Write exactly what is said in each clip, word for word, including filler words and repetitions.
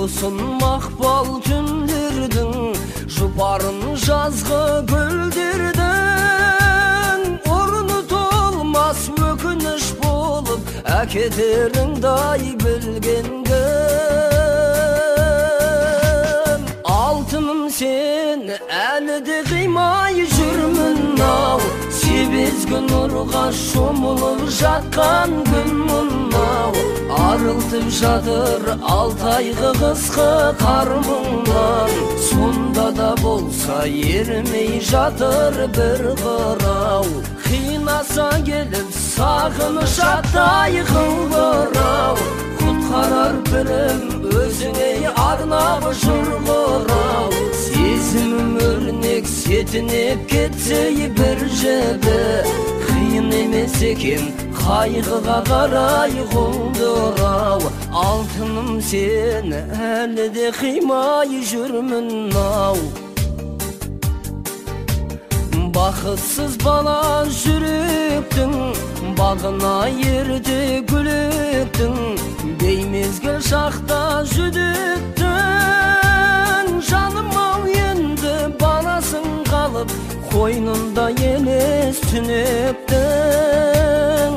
Ұйқысын мақпал түндердің, жұпарын жазғы гүлдердің. Орны толмас өкініш болып, әкетеріңдай білгенім. Алтыным сен әлі де қимай жүрмін-ау, себезгі нұрға шомылып жатқан күн мұнау. Арылтып жатыр алтайғы қысқы қар мұңнан, сонда да болса ермей жатыр бір қырау. Қинаса келіп сағыныш аттай қылбырау, құтқарар білім өзіңе арнап жыр құрау. Сезімім өрнек сетінеп кетсе бір жебі, қиын емес екен қайғыға қарай құлдырау. Алтыным сен әлі де қимай жүрмін-ау. Бақытсыз бала жүректің, бағына ерде гүлектің. Беймезгіл шақта жүдіктің, жаным-ау енді баласың қалып, қойнында елес түнектің.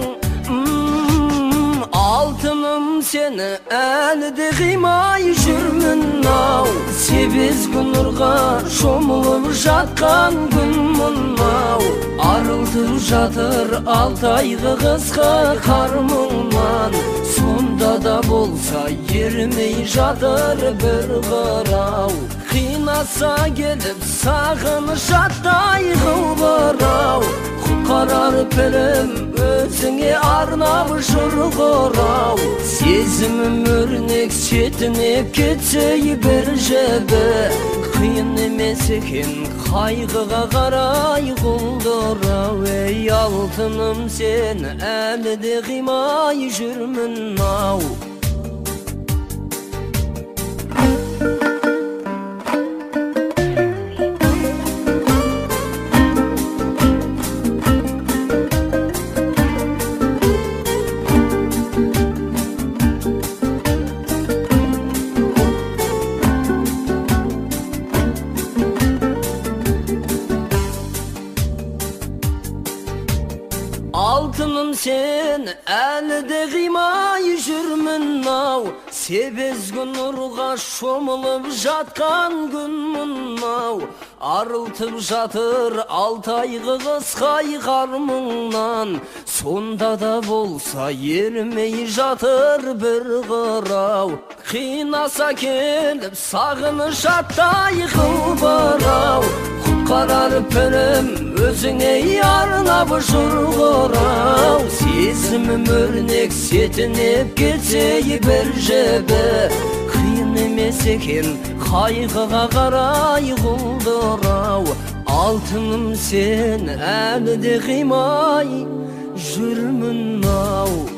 Алтыным сені әлі де қимай жүрмін-ау, себезгі нұрға шомылып жатқан күн мұнау. Арылтып жатыр алтайғы қысқы қар мұңнан, сонда да болса ермей жатыр бір қырау. Қинаса келіп сағыныш аттай қылбырау, құтқарар пілім өзіңе арнап жыр құрау. Сезімім өрнек сетінеп кетсе бір жебі, қиын емес екен қайғыға қарай құлдырау. Ей алтыным сен әлі де қимай жүрмін-ау. Алтыным сен әлі де қимай жүрмін-ау, себезгі нұрға шомылып жатқан күн мұнау. Арылтып жатыр алтайғы қысқай қар мұңнан, сонда да болса ермей жатыр бір қырау. Қинаса келіп сағыныш аттай қылбырау, құтқарар пілім өзіңе арнап жыр құрау. Сезімім өрнек сетінеп кетсе бір жебі, қиын емес екен қайғыға қарай құлдырау. Алтыным сен әлі де қимай жүрмін-ау.